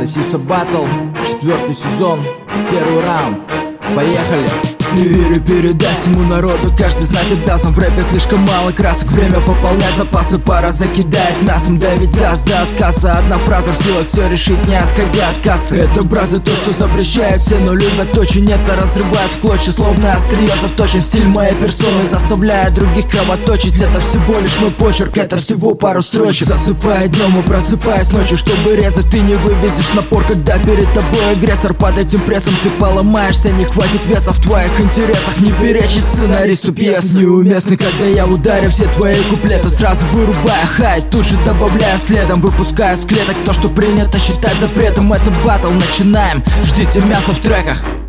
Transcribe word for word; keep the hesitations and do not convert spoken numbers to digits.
Сосиса Батл, четвертый сезон, первый раунд. Поехали! Пере передай всему народу, каждый знать отдаст. В рэпе слишком мало красок, время пополнять запасы, пора закидает нас им давить газ до отказа. Одна фраза в силах все решить, не отходя от кассы. Это бразы то, что запрещают все, но любят очень. Это разрывает в клочья, словно острие заточен. Стиль моей персоны заставляет других кровоточить. Это всего лишь мой почерк, это всего пару строчек. Засыпая днем и просыпаясь ночью, чтобы резать. Ты не вывезешь напор, когда перед тобой агрессор. Под этим прессом ты поломаешься, не хватит веса в твоих интересах. Не перечи сценаристу пьес. Неуместный, когда я ударю все твои куплеты, сразу вырубая хай, тут же добавляя следом. Выпускаю с клеток то, что принято считать запретом. Это батл, начинаем, ждите мясо в треках.